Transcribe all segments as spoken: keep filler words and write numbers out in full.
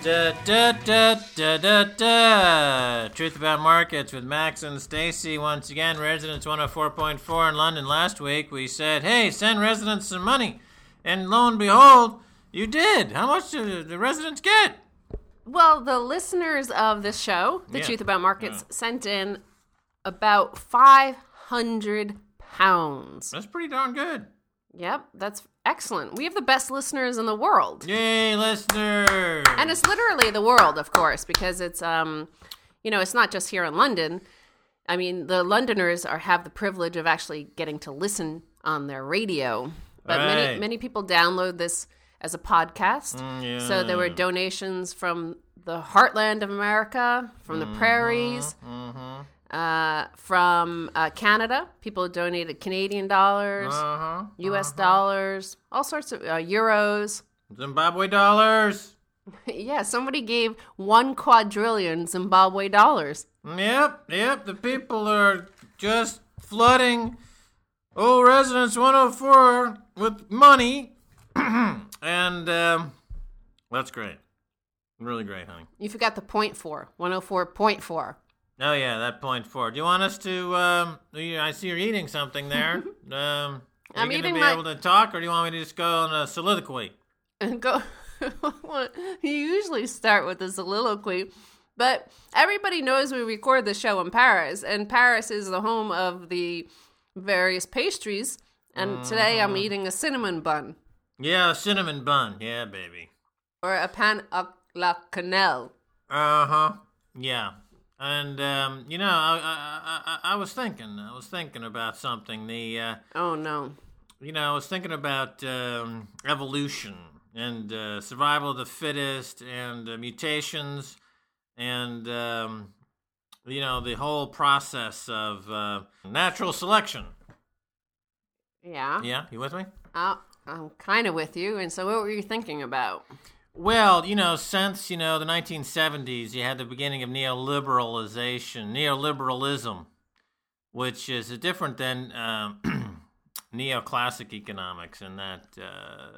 Da, da, da, da, da, da. Truth About Markets with Max and Stacy. Once again, Residents one oh four point four in London. Last week we said, hey, send residents some money. And lo and behold, you did. How much do the residents get? Well, the listeners of this show, The Yeah. Truth About Markets, Yeah. sent in about five hundred pounds. That's pretty darn good. Yep, that's excellent. We have the best listeners in the world. Yay, listeners. And it's literally the world, of course, because it's, um, you know, it's not just here in London. I mean, the Londoners are have the privilege of actually getting to listen on their radio. But many Right. many people download this as a podcast. Mm, yeah. So there were donations from the heartland of America, from the prairies, Mm-hmm. uh, from uh, Canada. People donated Canadian dollars, Uh-huh. U S dollars, all sorts of uh, euros. Zimbabwe dollars. Yeah, somebody gave one quadrillion Zimbabwe dollars. Yep, yep. The people are just flooding old Residence one oh four with money. and um, that's great. Really great, honey. You forgot the point four, one oh four point four. Oh, yeah, that point four. Do you want us to, um, you- I see you're eating something there. um, are I'm you going to eating be my- able to talk, or do you want me to just go on a soliloquy? And go. You usually start with a soliloquy, but everybody knows we record the show in Paris, and Paris is the home of the various pastries. And today I'm eating a cinnamon bun Yeah, a cinnamon bun. Yeah, baby. or a pain à la cannelle. Uh-huh. Yeah. And, um, you know, I, I, I, I was thinking, I was thinking about something. The, uh, Oh no! you know, I was thinking about um, evolution and uh, survival of the fittest and uh, mutations and, um, you know, the whole process of uh, natural selection. Yeah, Yeah, you with me? Uh, I'm kind of with you. And so, what were you thinking about? Well, you know, since, you know, the nineteen seventies, you had the beginning of neoliberalization, neoliberalism, which is different than um, neoclassic economics in that uh,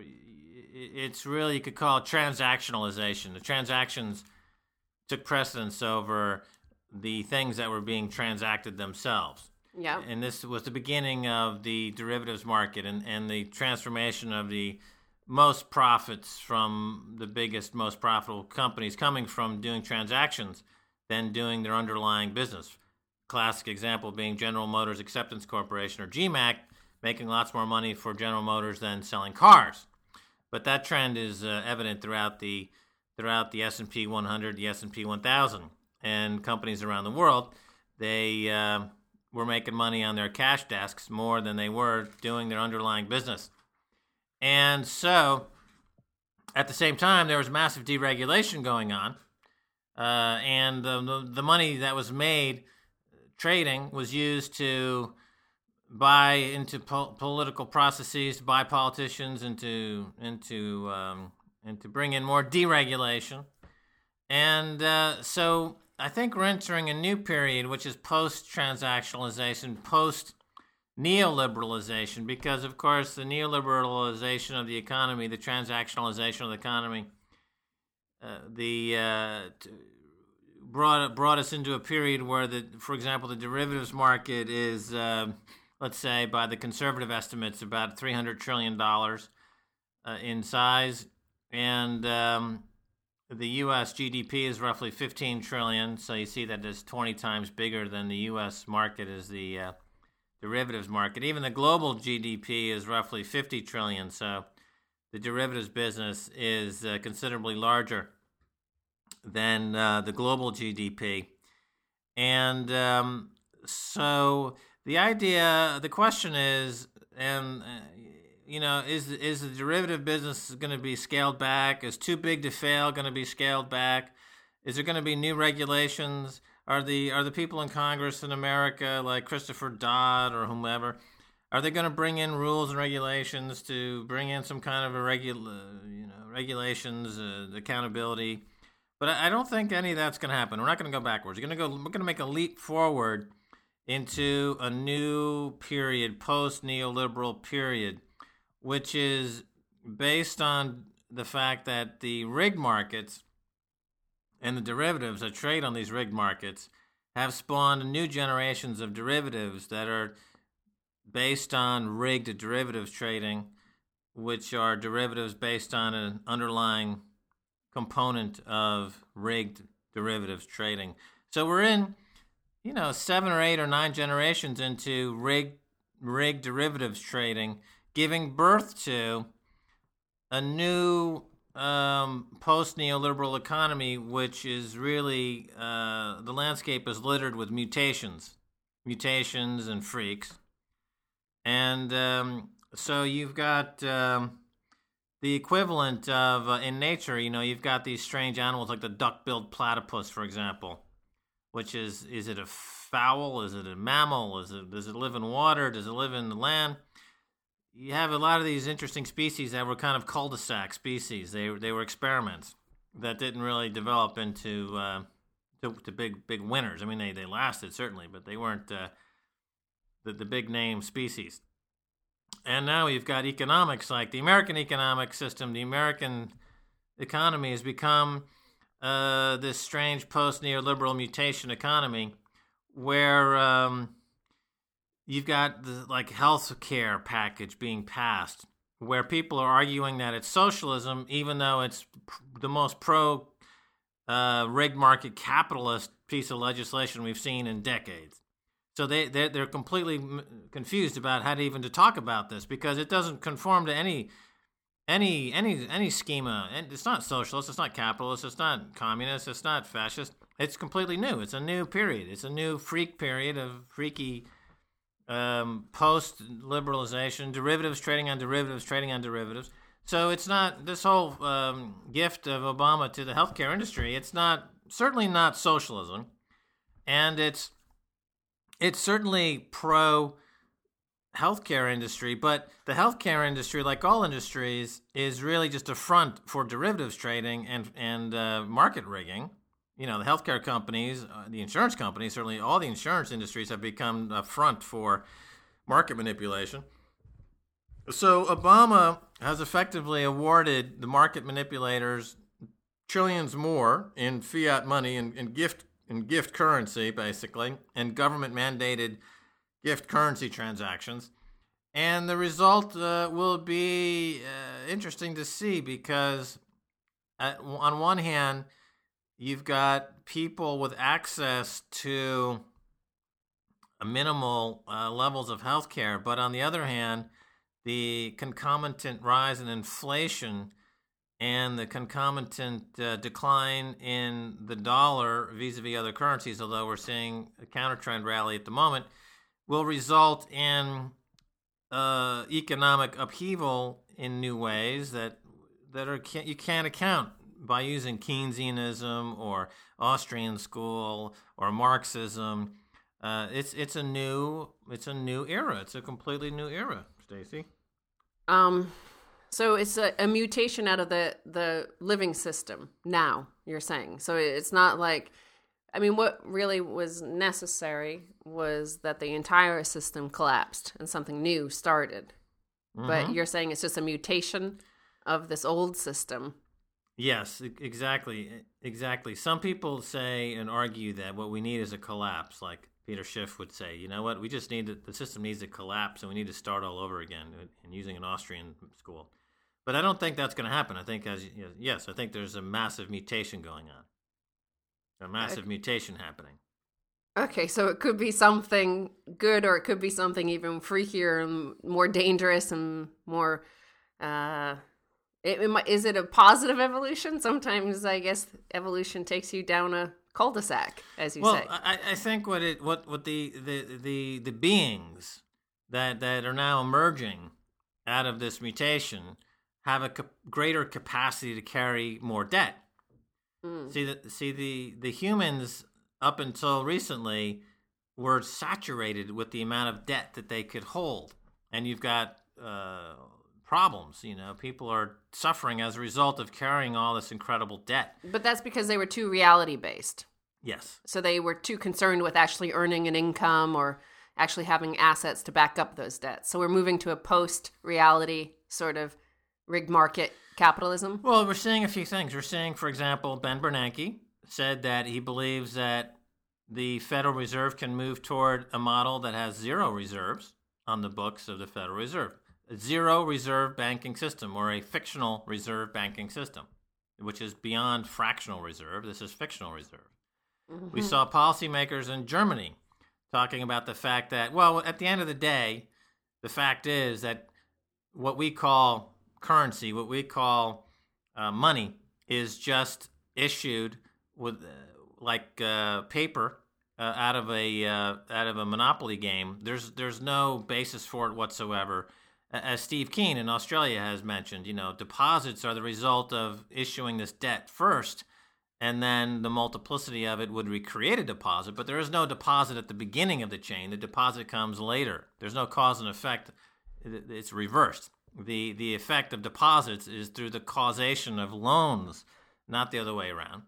it's really, you could call it transactionalization. The transactions took precedence over the things that were being transacted themselves. Yeah, And this was the beginning of the derivatives market and, and the transformation of the most profits from the biggest, most profitable companies coming from doing transactions than doing their underlying business. Classic example being General Motors Acceptance Corporation, or G MAC, making lots more money for General Motors than selling cars. But that trend is uh, evident throughout the throughout the S and P one hundred, the S and P one thousand, and companies around the world. They uh, were making money on their cash desks more than they were doing their underlying business. And so, at the same time, there was massive deregulation going on, uh, and the, the the money that was made trading was used to buy into po- political processes, to buy politicians, into into um, and to bring in more deregulation. And uh, so, I think we're entering a new period, which is post-transactionalization, post. Neoliberalization, because of course the neoliberalization of the economy, the transactionalization of the economy, uh, the uh, t- brought brought us into a period where the, for example, the derivatives market is, uh, let's say, by the conservative estimates, about three hundred trillion dollars uh, in size, and um, the U S G D P is roughly fifteen trillion. So you see that it's twenty times bigger than the U S market is the uh, derivatives market. Even the global G D P is roughly fifty trillion, so the derivatives business is uh, considerably larger than uh, the global G D P. And um, so the idea, the question is, and uh, you know, is is the derivative business going to be scaled back? Is too big to fail going to be scaled back? Is there going to be new regulations? Are the are the people in Congress in America, like Christopher Dodd or whomever, are they going to bring in rules and regulations to bring in some kind of a regula, you know, regulations, uh, accountability? But I, I don't think any of that's going to happen. We're not going to go backwards. We're going to go. We're going to make a leap forward into a new period, post neoliberal period, which is based on the fact that the rig markets and the derivatives that trade on these rigged markets have spawned new generations of derivatives that are based on rigged derivatives trading, which are derivatives based on an underlying component of rigged derivatives trading. So we're in, you know, seven or eight or nine generations into rigged, rigged derivatives trading, giving birth to a new um, post-neoliberal economy, which is really, uh, the landscape is littered with mutations, mutations and freaks. And um, so you've got um, the equivalent of, uh, in nature, you know, you've got these strange animals like the duck-billed platypus, for example, which is, is it a fowl? Is it a mammal? Is it, does it live in water? Does it live in the land? You have a lot of these interesting species that were kind of cul-de-sac species. They they were experiments that didn't really develop into uh, to, to big big winners. I mean, they, they lasted certainly, but they weren't uh, the the big name species. And now you've got economics like the American economic system. The American economy has become uh, this strange post-neoliberal mutation economy where um, you've got the like health care package being passed where people are arguing that it's socialism, even though it's the most pro uh, rigged market capitalist piece of legislation we've seen in decades. So they they're, they're completely confused about how to even to talk about this because it doesn't conform to any any any any schema. And it's not socialist, it's not capitalist, it's not communist, it's not fascist. It's completely new. It's a new period. It's a new freak period of freaky um, post-liberalization, derivatives trading on derivatives, trading on derivatives. So it's not this whole um, gift of Obama to the healthcare industry. It's not certainly not socialism, and it's it's certainly pro healthcare industry. But the healthcare industry, like all industries, is really just a front for derivatives trading and and uh, market rigging. You know, the healthcare companies, uh, the insurance companies, certainly all the insurance industries have become a front for market manipulation. So Obama has effectively awarded the market manipulators trillions more in fiat money and, and gift in gift currency, basically, and government-mandated gift currency transactions. And the result uh, will be uh, interesting to see because, at, on one hand, you've got people with access to minimal uh, levels of health care, but on the other hand, the concomitant rise in inflation and the concomitant uh, decline in the dollar vis-a-vis other currencies, although we're seeing a counter-trend rally at the moment, will result in uh, economic upheaval in new ways that that are you can't account by using Keynesianism or Austrian school or Marxism. Uh, it's it's a new it's a new era. It's a completely new era, Stacey. Um, so it's a, a mutation out of the the living system. Now you're saying so it's not like, I mean, what really was necessary was that the entire system collapsed and something new started. Mm-hmm. But you're saying it's just a mutation of this old system. Yes, exactly, exactly. Some people say and argue that what we need is a collapse, like Peter Schiff would say. You know what? We just need to, the system needs to collapse, and we need to start all over again. And using an Austrian school, but I don't think that's going to happen. I think, as you know, yes, I think there's a massive mutation going on, a massive okay. mutation happening. Okay, so it could be something good, or it could be something even freakier and more dangerous and more. Uh, It, it might, is it a positive evolution? Sometimes I guess evolution takes you down a cul-de-sac, as you well, say. Well, I, I think what it what what the, the, the, the beings that that are now emerging out of this mutation have a ca- greater capacity to carry more debt. Mm. See the see the the humans up until recently were saturated with the amount of debt that they could hold, and you've got. Uh, Problems, you know, people are suffering as a result of carrying all this incredible debt. But that's because they were too reality based. Yes. So they were too concerned with actually earning an income or actually having assets to back up those debts. So we're moving to a post reality sort of rigged market capitalism. Well, we're seeing a few things. We're seeing, for example, Ben Bernanke said that he believes that the Federal Reserve can move toward a model that has zero reserves on the books of the Federal Reserve. A zero reserve banking system, or a fictional reserve banking system, which is beyond fractional reserve. This is fictional reserve. Mm-hmm. We saw policymakers in Germany talking about the fact that, well, at the end of the day, the fact is that what we call currency, what we call uh, money, is just issued with uh, like uh, paper uh, out of a uh, out of a monopoly game. There's there's no basis for it whatsoever. As Steve Keen in Australia has mentioned, you know, deposits are the result of issuing this debt first, and then the multiplicity of it would recreate a deposit. But there is no deposit at the beginning of the chain. The deposit comes later. There's no cause and effect. It's reversed. The the effect of deposits is through the causation of loans, not the other way around.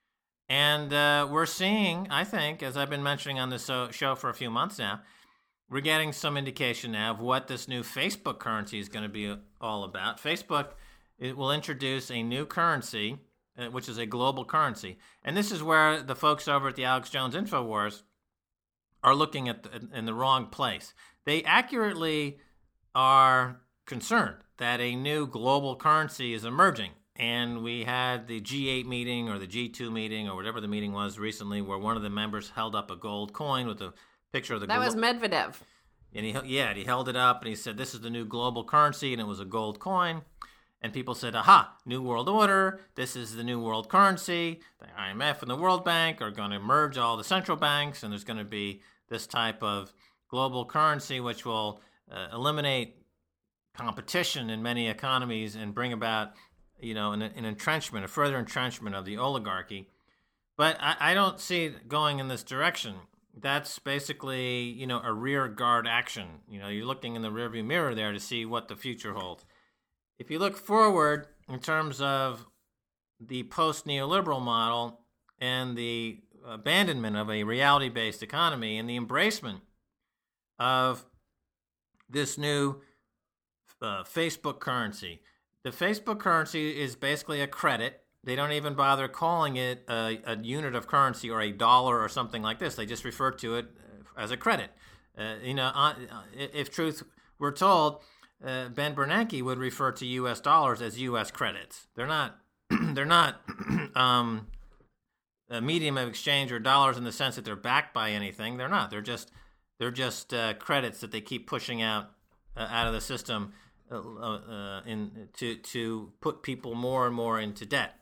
And uh, we're seeing, I think, as I've been mentioning on this show for a few months now, we're getting some indication now of what this new Facebook currency is going to be all about. Facebook, it will introduce a new currency, uh, which is a global currency. And this is where the folks over at the Alex Jones InfoWars are looking at the, in the wrong place. They accurately are concerned that a new global currency is emerging. And we had the G eight meeting or the G two meeting or whatever the meeting was recently, where one of the members held up a gold coin with a picture of the that glo- was Medvedev, and he yeah he held it up and he said, "This is the new global currency," and it was a gold coin. And people said, "Aha, new world order! This is the new world currency. The I M F and the World Bank are going to merge all the central banks, and there's going to be this type of global currency which will uh, eliminate competition in many economies and bring about, you know, an, an entrenchment, a further entrenchment of the oligarchy." But I, I don't see it going in this direction. That's basically, you know, a rear guard action. You know, you're looking in the rearview mirror there to see what the future holds. If you look forward in terms of the post-neoliberal model and the abandonment of a reality-based economy and the embracement of this new uh, Facebook currency, the Facebook currency is basically a credit. They don't even bother calling it a, a unit of currency or a dollar or something like this. They just refer to it as a credit. Uh, you know, uh, if truth were told, uh, Ben Bernanke would refer to U S dollars as U S credits. They're not. they're not um, a medium of exchange or dollars in the sense that they're backed by anything. They're not. They're just. They're just uh, credits that they keep pushing out uh, out of the system uh, uh, in to to put people more and more into debt.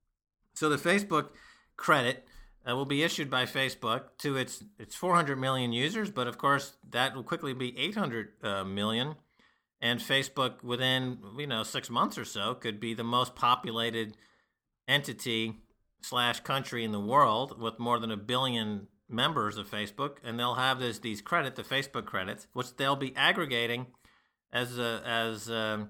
So the Facebook credit uh, will be issued by Facebook to its its four hundred million users, but of course that will quickly be eight hundred uh, million. And Facebook, within you know six months or so, could be the most populated entity slash country in the world with more than a billion members of Facebook, and they'll have this these credit, the Facebook credits, which they'll be aggregating as a, as um,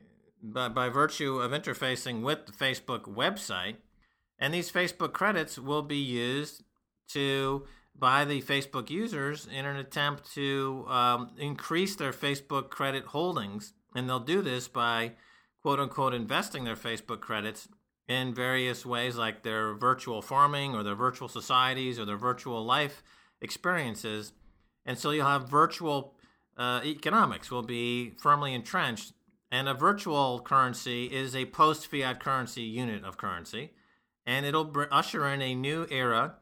by, by virtue of interfacing with the Facebook website. And these Facebook credits will be used to by the Facebook users in an attempt to um, increase their Facebook credit holdings. And they'll do this by, quote unquote, investing their Facebook credits in various ways, like their virtual farming or their virtual societies or their virtual life experiences. And so you'll have virtual uh, economics will be firmly entrenched. And a virtual currency is a post-fiat currency unit of currency. And it'll br- usher in a new era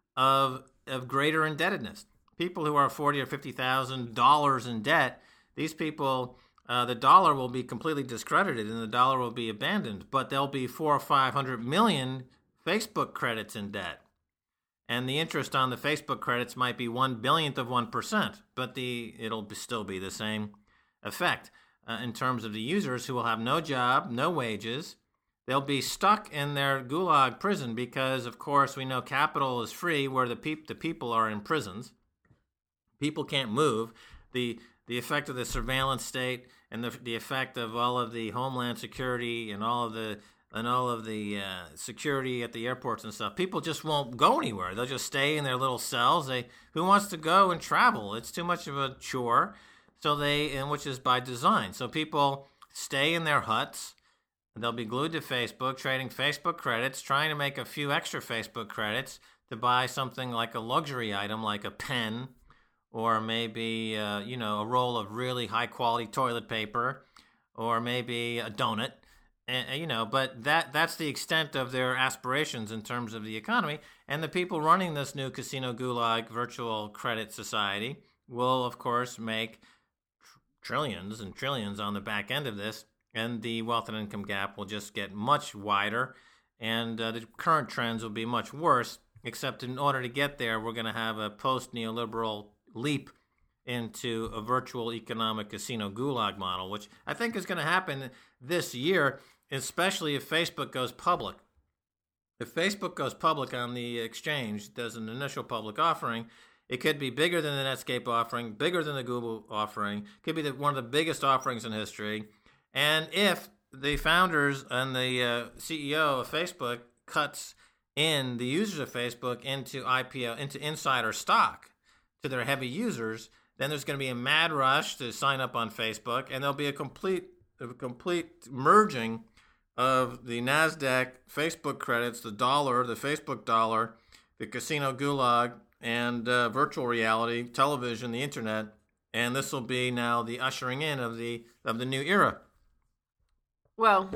of of greater indebtedness. People who are forty or fifty thousand dollars in debt, these people, uh, the dollar will be completely discredited and the dollar will be abandoned. But there'll be four or five hundred million Facebook credits in debt, and the interest on the Facebook credits might be one billionth of one percent. But the it'll be, still be the same effect uh, in terms of the users who will have no job, no wages. They'll be stuck in their gulag prison because, of course, we know capital is free where the, peop- the people are in prisons. People can't move. The the effect of the surveillance state and the the effect of all of the homeland security and all of the and all of the uh, security at the airports and stuff. People just won't go anywhere. They'll just stay in their little cells. They who wants to go and travel? It's too much of a chore. So they and which is by design. So people stay in their huts. They'll be glued to Facebook, trading Facebook credits, trying to make a few extra Facebook credits to buy something like a luxury item like a pen or maybe, uh, you know, a roll of really high-quality toilet paper or maybe a donut. And, you know, but that that's the extent of their aspirations in terms of the economy. And the people running this new Casino Gulag virtual credit society will, of course, make tr- trillions and trillions on the back end of this. And the wealth and income gap will just get much wider. And uh, the current trends will be much worse, except in order to get there, we're going to have a post-neoliberal leap into a virtual economic casino gulag model, which I think is going to happen this year, especially if Facebook goes public. If Facebook goes public on the exchange, does an initial public offering, it could be bigger than the Netscape offering, bigger than the Google offering, could be the, one of the biggest offerings in history. And if the founders and the uh, C E O of Facebook cuts in the users of Facebook into I P O, into insider stock to their heavy users, then there's going to be a mad rush to sign up on Facebook, and there'll be a complete, a complete merging of the NASDAQ Facebook credits, the dollar, the Facebook dollar, the casino gulag, and uh, virtual reality, television, the internet, and this will be now the ushering in of the of the new era. Well,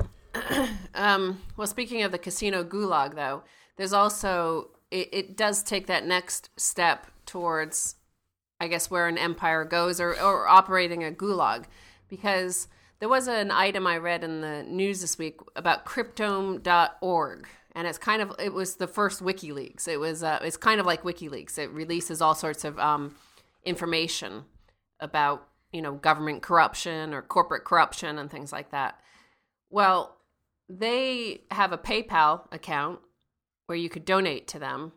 um, well, speaking of the casino gulag, though, there's also it, it does take that next step towards, I guess, where an empire goes, or, or operating a gulag, because there was an item I read in the news this week about Cryptome dot org, and it's kind of it was the first WikiLeaks. It was uh, it's kind of like WikiLeaks. It releases all sorts of um, information about, you know, government corruption or corporate corruption and things like that. Well, they have a PayPal account where you could donate to them,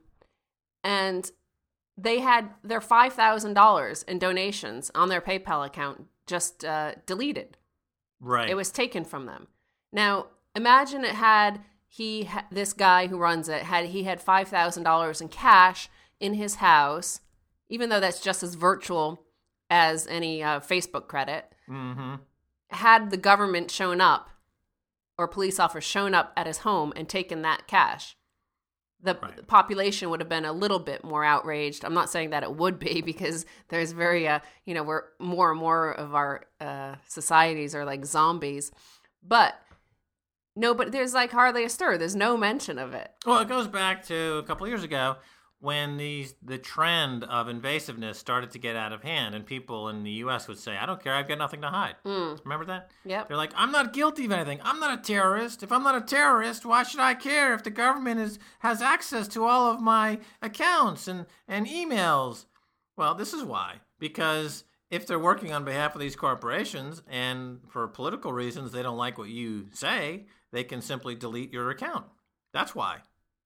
and they had their five thousand dollars in donations on their PayPal account just uh, deleted. Right. It was taken from them. Now, imagine it had he ha- this guy who runs it had he had five thousand dollars in cash in his house, even though that's just as virtual as any uh, Facebook credit. Mm-hmm. Had the government shown up or police officers shown up at his home and taken that cash, the right. population would have been a little bit more outraged. I'm not saying that it would be, because there's very, uh, you know, we're more and more of our uh, societies are like zombies. But no, but there's like hardly a stir. There's no mention of it. Well, it goes back to a couple of years ago when these the trend of invasiveness started to get out of hand, and people in the U S would say, I don't care, I've got nothing to hide. Mm. Remember that? Yep. They're like, I'm not guilty of anything. I'm not a terrorist. If I'm not a terrorist, why should I care if the government is has access to all of my accounts and, and emails? Well, this is why. Because if they're working on behalf of these corporations and for political reasons they don't like what you say, they can simply delete your account. That's why.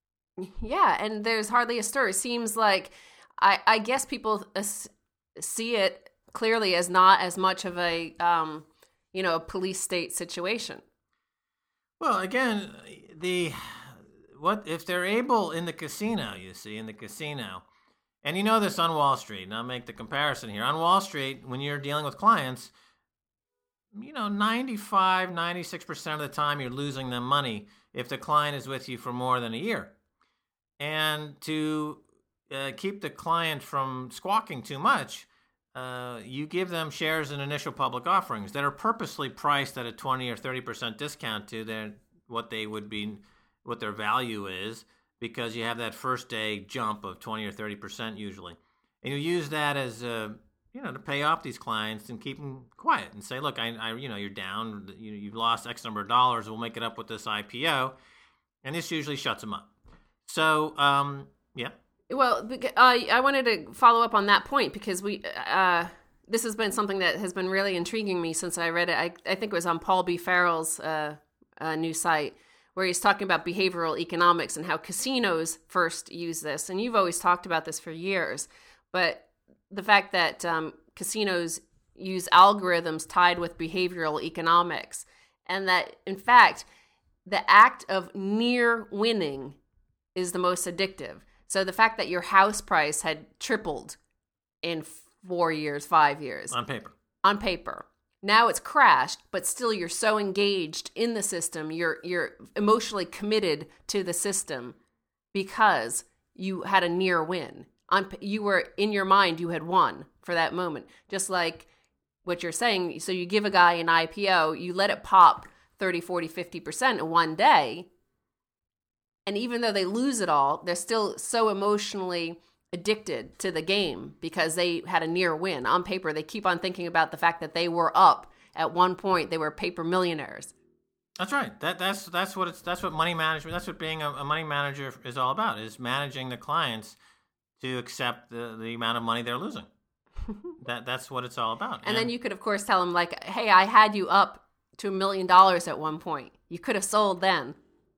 Yeah, and there's hardly a stir. It seems like, I, I guess people uh, see it clearly as not as much of a, um, you know, a police state situation. Well, again, the what if they're able in the casino, you see, in the casino, and you know this on Wall Street, and I'll make the comparison here. On Wall Street, when you're dealing with clients, you know, ninety-five, ninety-six percent of the time you're losing them money if the client is with you for more than a year. And to uh, keep the client from squawking too much, uh, you give them shares in initial public offerings that are purposely priced at a twenty or thirty percent discount to their what they would be, what their value is, because you have that first day jump of twenty or thirty percent usually. And you use that as a, you know, to pay off these clients and keep them quiet and say, look, I, I you know, you're down, you, you've lost X number of dollars, we'll make it up with this I P O. And this usually shuts them up. So, um, yeah. Well, uh, I wanted to follow up on that point because we, uh, this has been something that has been really intriguing me since I read it. I, I think it was on Paul B. Farrell's uh, uh, new site, where he's talking about behavioral economics and how casinos first use this. And you've always talked about this for years, but the fact that um, casinos use algorithms tied with behavioral economics, and that, in fact, the act of near winning is the most addictive. So the fact that your house price had tripled in four years, five years. On paper. On paper. Now it's crashed, but still you're so engaged in the system. You're you're emotionally committed to the system because you had a near win. On you were in your mind, you had won for that moment. Just like what you're saying. So you give a guy an I P O, you let it pop thirty, forty, fifty percent in one day. And even though they lose it all, they're still so emotionally addicted to the game because they had a near win. On paper, they keep on thinking about the fact that they were up at one point. They were paper millionaires. That's right. That that's that's what it's that's what money management. That's what being a, a money manager is all about. Is managing the clients to accept the, the amount of money they're losing. that that's what it's all about. And, and then you could, of course, tell them like, "Hey, I had you up to a million dollars at one point. You could have sold then."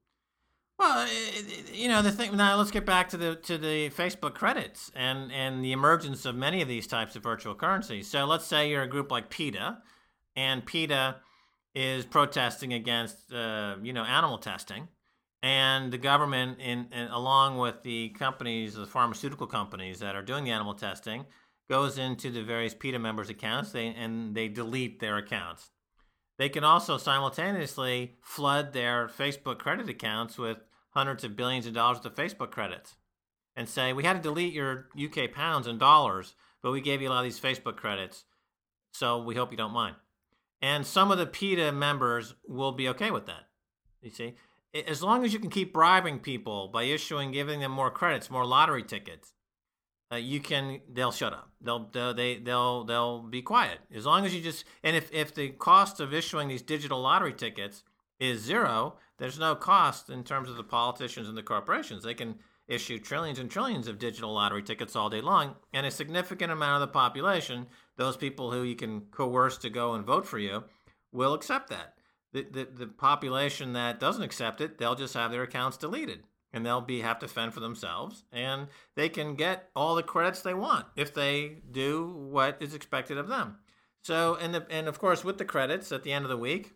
Well, you know, the thing now, let's get back to the to the Facebook credits and, and the emergence of many of these types of virtual currencies. So let's say you're a group like PETA, and PETA is protesting against, uh, you know, animal testing, and the government, in, in along with the companies, the pharmaceutical companies that are doing the animal testing, goes into the various PETA members' accounts they, and they delete their accounts. They can also simultaneously flood their Facebook credit accounts with hundreds of billions of dollars of Facebook credits and say, we had to delete your U K pounds and dollars, but we gave you a lot of these Facebook credits, so we hope you don't mind. And some of the PETA members will be okay with that, you see. As long as you can keep bribing people by issuing, giving them more credits, more lottery tickets, Uh, you can. They'll shut up. They'll. They'll. They. They'll. They'll be quiet as long as you just. And if if the cost of issuing these digital lottery tickets is zero, there's no cost in terms of the politicians and the corporations. They can issue trillions and trillions of digital lottery tickets all day long, and a significant amount of the population, those people who you can coerce to go and vote for you, will accept that. The the, the population that doesn't accept it, they'll just have their accounts deleted. And they'll be have to fend for themselves, and they can get all the credits they want if they do what is expected of them. So, and the, and of course, with the credits at the end of the week,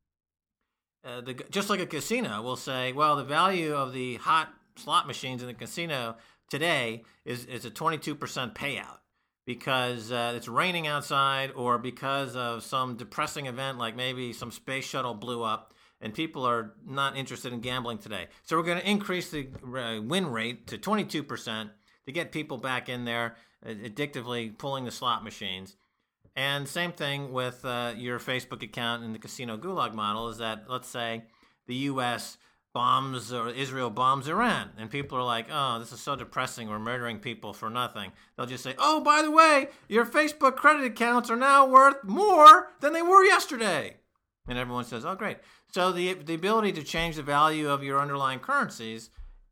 uh, the, just like a casino will say, well, the value of the hot slot machines in the casino today is is a twenty-two percent payout because uh, it's raining outside, or because of some depressing event like maybe some space shuttle blew up. And people are not interested in gambling today. So we're going to increase the uh, win rate to twenty-two percent to get people back in there, uh, addictively pulling the slot machines. And same thing with uh, your Facebook account in the casino gulag model is that, let's say, the U S bombs or Israel bombs Iran. And people are like, oh, this is so depressing. We're murdering people for nothing. They'll just say, oh, by the way, your Facebook credit accounts are now worth more than they were yesterday. And everyone says, oh, great. So the the ability to change the value of your underlying currencies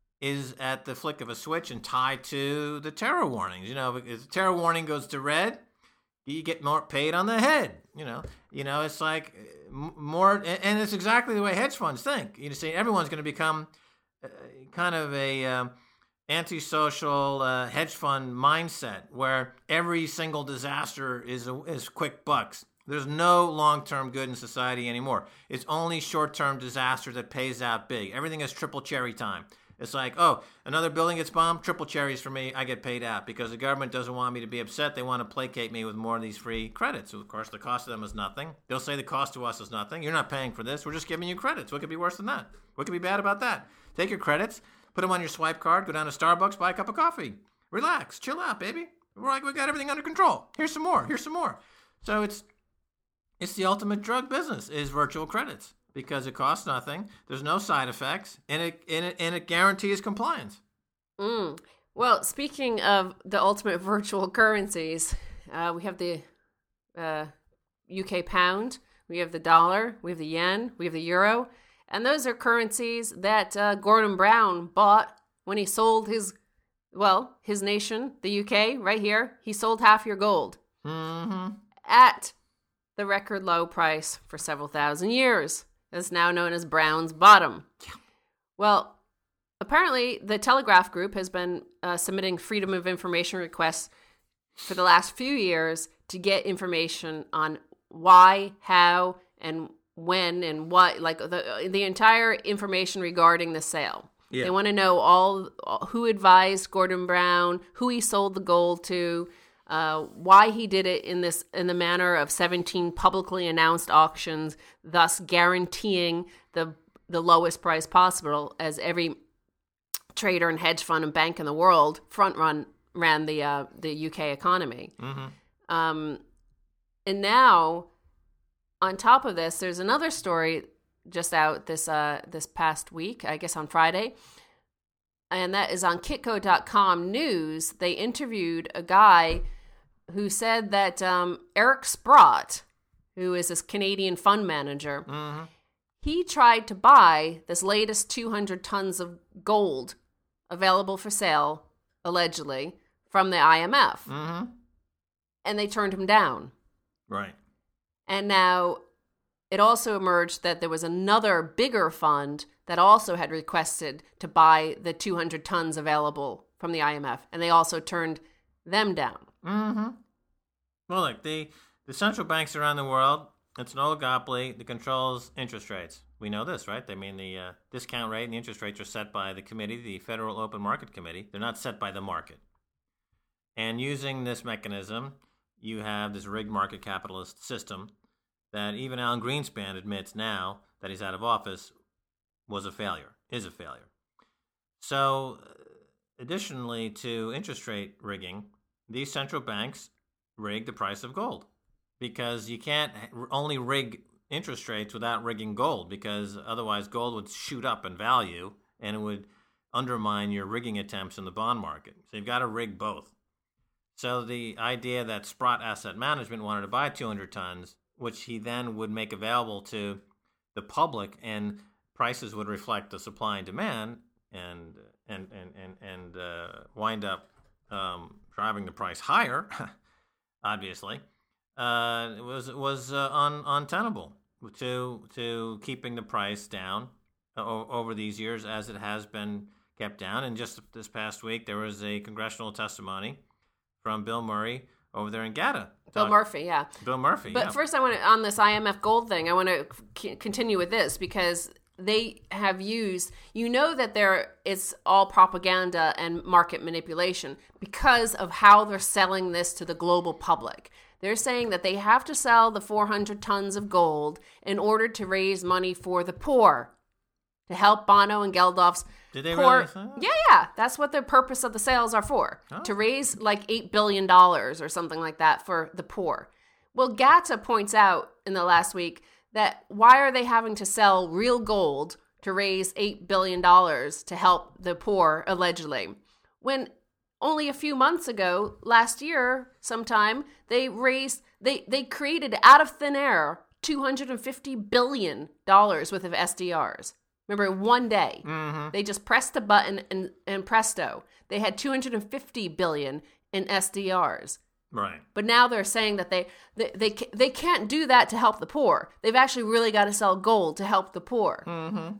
is at the flick of a switch and tied to the terror warnings. You know, if the terror warning goes to red, you get more paid on the head. You know, you know, it's like more, and it's exactly the way hedge funds think. You see, everyone's going to become kind of a um, antisocial uh, hedge fund mindset where every single disaster is a, is quick bucks. There's no long-term good in society anymore. It's only short-term disaster that pays out big. Everything is triple cherry time. It's like, oh, another building gets bombed, triple cherries for me, I get paid out because the government doesn't want me to be upset. They want to placate me with more of these free credits. So, of course, the cost of them is nothing. They'll say the cost to us is nothing. You're not paying for this. We're just giving you credits. What could be worse than that? What could be bad about that? Take your credits, put them on your swipe card, go down to Starbucks, buy a cup of coffee. Relax, chill out, baby. We're like, we got everything under control. Here's some more. Here's some more. So it's It's the ultimate drug business, is virtual credits, because it costs nothing, there's no side effects, and it and it, and it guarantees compliance. Mm. Well, speaking of the ultimate virtual currencies, uh, we have the uh, U K pound, we have the dollar, we have the yen, we have the euro, and those are currencies that uh, Gordon Brown bought when he sold his, well, his nation, the U K, right here. He sold half your gold Mm-hmm. at the record low price for several thousand years. It's now known as Brown's Bottom. Yeah. Well, apparently the Telegraph Group has been uh, submitting Freedom of Information requests for the last few years to get information on why, how, and when, and what, like the the entire information regarding the sale. Yeah. They want to know all who advised Gordon Brown, who he sold the gold to, uh, why he did it in this in the manner of seventeen publicly announced auctions, thus guaranteeing the the lowest price possible, as every trader and hedge fund and bank in the world front run ran the uh, the U K economy. Mm-hmm. Um, and now, on top of this, there's another story just out this uh, this past week, I guess on Friday, and that is on Kitco dot com news. They interviewed a guy who said that um, Eric Sprott, who is this Canadian fund manager, Mm-hmm. he tried to buy this latest two hundred tons of gold available for sale, allegedly, from the I M F. Mm-hmm. And they turned him down. Right. And now it also emerged that there was another bigger fund that also had requested to buy the two hundred tons available from the I M F. And they also turned them down. Mm-hmm. Well, look, the, the central banks around the world, it's an oligopoly that controls interest rates. We know this, right? I mean, the uh, discount rate and the interest rates are set by the committee, the Federal Open Market Committee. They're not set by the market. And using this mechanism, you have this rigged market capitalist system that even Alan Greenspan admits now that he's out of office was a failure, is a failure. So, additionally to interest rate rigging, these central banks rig the price of gold, because you can't only rig interest rates without rigging gold, because otherwise gold would shoot up in value and it would undermine your rigging attempts in the bond market. So you've got to rig both. So the idea that Sprott Asset Management wanted to buy two hundred tons, which he then would make available to the public, and prices would reflect the supply and demand, and and and and, and uh, wind up um, driving the price higher, obviously, uh, it was was uh, un, untenable to to keeping the price down o- over these years as it has been kept down. And just this past week, there was a congressional testimony from Bill Murray over there in G A T A. Bill Murphy, yeah. Bill Murphy, But yeah. first I want to, on this I M F gold thing, I want to c- continue with this, because they have used, you know that there it's all propaganda and market manipulation because of how they're selling this to the global public. They're saying that they have to sell the four hundred tons of gold in order to raise money for the poor, to help Bono and Geldof's Did they poor. really say that? Yeah, yeah. That's what the purpose of the sales are for. Oh. To raise like eight billion dollars or something like that for the poor. Well, G A T A points out in the last week that why are they having to sell real gold to raise eight billion dollars to help the poor, allegedly, when only a few months ago, last year sometime, they raised, they, they created out of thin air two hundred fifty billion dollars worth of S D Rs. Remember, one day, Mm-hmm. they just pressed a button and, and presto, they had two hundred fifty billion in S D Rs. Right. But now they're saying that they, they they ca- they can't do that to help the poor. They've actually really got to sell gold to help the poor. Mm-hmm.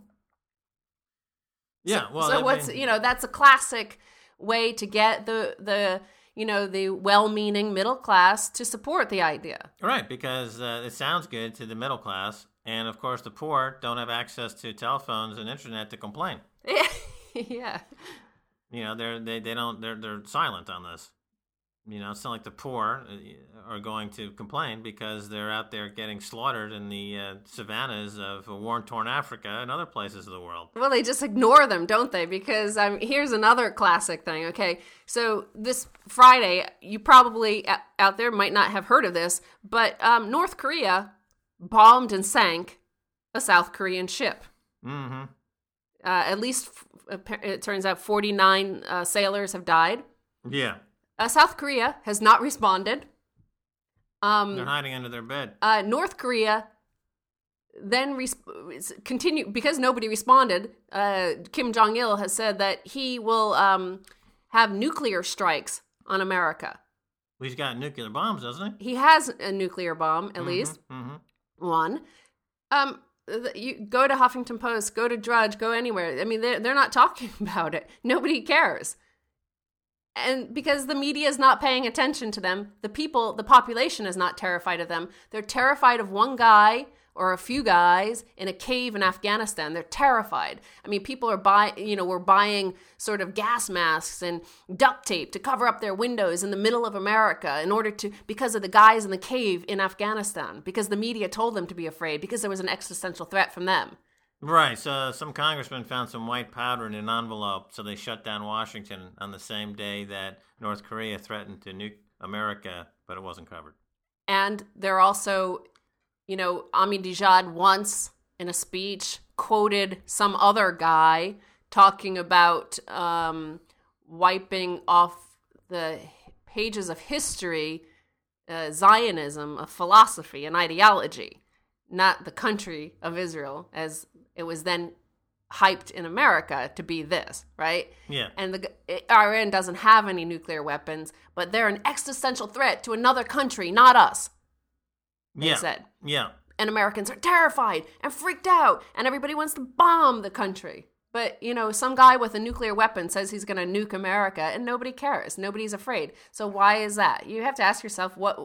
Yeah, well, so I what's mean- you know that's a classic way to get the the you know the well-meaning middle class to support the idea. Right, because uh, it sounds good to the middle class, and of course the poor don't have access to telephones and internet to complain. Yeah. You know, they're they, they don't they're they're silent on this. You know, it's not like the poor are going to complain because they're out there getting slaughtered in the uh, savannas of war-torn Africa and other places of the world. Well, they just ignore them, don't they? Because um, here's another classic thing, okay? So this Friday, you probably uh, out there might not have heard of this, but um, North Korea bombed and sank a South Korean ship. Mm-hmm. Uh, at least, it turns out, forty-nine uh, sailors have died. Yeah. Uh, South Korea has not responded. Um, They're hiding under their bed. uh, North Korea then res- continue because nobody responded. Uh, Kim Jong Il has said that he will um, have nuclear strikes on America. Well, he's got nuclear bombs, doesn't he? He has a nuclear bomb, at Mhm, least mhm. one. Um, th- you go to Huffington Post, go to Drudge, go anywhere. I mean, they're they're not talking about it. Nobody cares. And because the media is not paying attention to them, the people, the population is not terrified of them. They're terrified of one guy or a few guys in a cave in Afghanistan. They're terrified. I mean, people are buying, you know, we're buying sort of gas masks and duct tape to cover up their windows in the middle of America in order to, because of the guys in the cave in Afghanistan, because the media told them to be afraid, because there was an existential threat from them. Right. So some congressman found some white powder in an envelope, so they shut down Washington on the same day that North Korea threatened to nuke America, but it wasn't covered. And they're also, you know, Ahmadinejad once in a speech quoted some other guy talking about um, wiping off the pages of history, uh, Zionism, a philosophy, an ideology, not the country of Israel, as it was then hyped in America to be this, right? Yeah. And the Iran doesn't have any nuclear weapons, but they're an existential threat to another country, not us. They yeah. said. Yeah. And Americans are terrified and freaked out, and everybody wants to bomb the country. But, you know, some guy with a nuclear weapon says he's going to nuke America, and nobody cares. Nobody's afraid. So why is that? You have to ask yourself, what...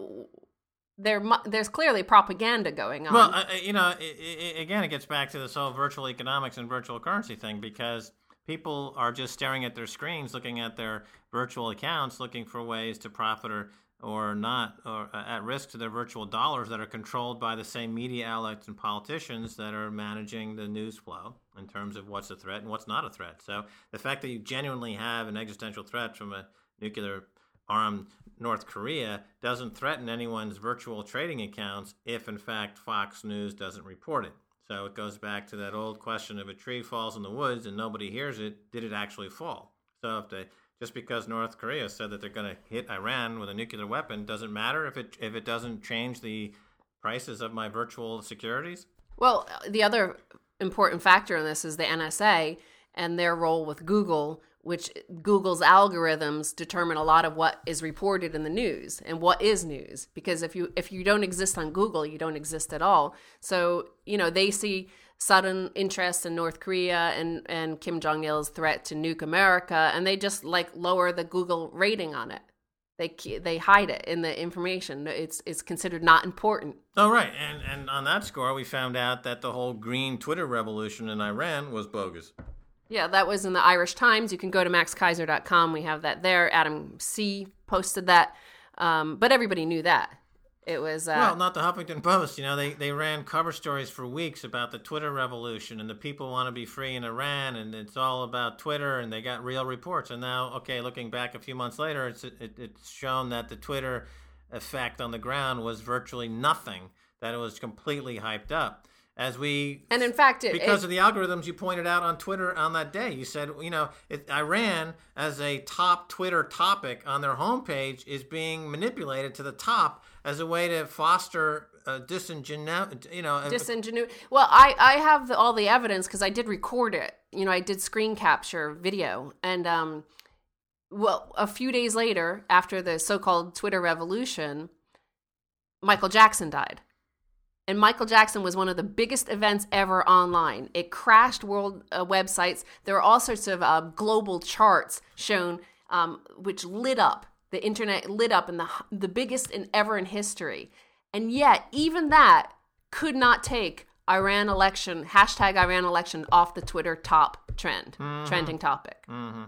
There, there's clearly propaganda going on. Well, uh, you know, it, it, again, it gets back to this whole virtual economics and virtual currency thing, because people are just staring at their screens, looking at their virtual accounts, looking for ways to profit or, or not, or uh, at risk to their virtual dollars that are controlled by the same media outlets and politicians that are managing the news flow in terms of what's a threat and what's not a threat. So the fact that you genuinely have an existential threat from a nuclear armed North Korea doesn't threaten anyone's virtual trading accounts if, in fact, Fox News doesn't report it. So it goes back to that old question: if a tree falls in the woods and nobody hears it, did it actually fall? So if they, just because North Korea said that they're going to hit Iran with a nuclear weapon, doesn't matter if it if it doesn't change the prices of my virtual securities? Well, the other important factor in this is the N S A and their role with Google, which Google's algorithms determine a lot of what is reported in the news and what is news. Because if you if you don't exist on Google, you don't exist at all. So, you know, they see sudden interest in North Korea and, and Kim Jong-il's threat to nuke America, and they just like lower the Google rating on it. They they hide it in the information. It's it's considered not important. Oh, right. And, and on that score, we found out that the whole green Twitter revolution in Iran was bogus. Yeah, that was in the Irish Times. You can go to max kaiser dot com. We have that there. Adam C. posted that. Um, but everybody knew that. It was... Uh, well, not the Huffington Post. You know, they, they ran cover stories for weeks about the Twitter revolution, and the people want to be free in Iran, and it's all about Twitter, and they got real reports. And now, okay, looking back a few months later, it's it, it's shown that the Twitter effect on the ground was virtually nothing, that it was completely hyped up. As we, and in fact, it, because it, of the algorithms you pointed out on Twitter on that day, you said, you know, it, Iran as a top Twitter topic on their homepage is being manipulated to the top as a way to foster uh, disingenuity, you know. Disingenuity. Well, I, I have the, all the evidence because I did record it. You know, I did screen capture video. And, um, well, a few days later, after the so-called Twitter revolution, Michael Jackson died. And Michael Jackson was one of the biggest events ever online. It crashed world uh, websites. There were all sorts of uh, global charts shown, um, which lit up. The internet lit up in the the biggest in ever in history. And yet, even that could not take Iran election, hashtag Iran election off the Twitter top trend, mm-hmm. trending topic. Mm-hmm.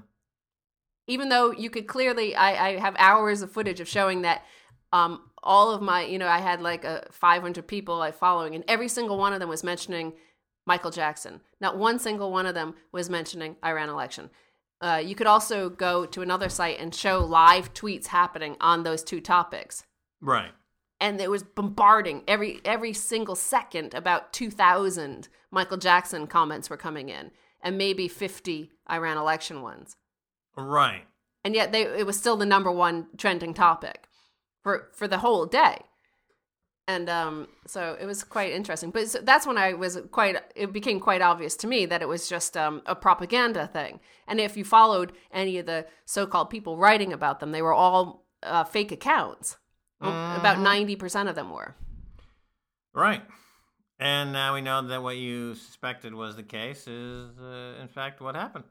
Even though you could clearly, I, I have hours of footage of showing that um, all of my, you know, I had like a five hundred people like following, and every single one of them was mentioning Michael Jackson. Not one single one of them was mentioning Iran election. Uh, you could also go to another site and show live tweets happening on those two topics. Right. And it was bombarding every every single second. About two thousand Michael Jackson comments were coming in, and maybe fifty Iran election ones. Right. And yet they it was still the number one trending topic for for the whole day. And um, so it was quite interesting. But so that's when I was quite, it became quite obvious to me that it was just um, a propaganda thing. And if you followed any of the so-called people writing about them, they were all uh, fake accounts. Mm-hmm. About ninety percent of them were. Right. And now we know that what you suspected was the case is, uh, in fact, what happened.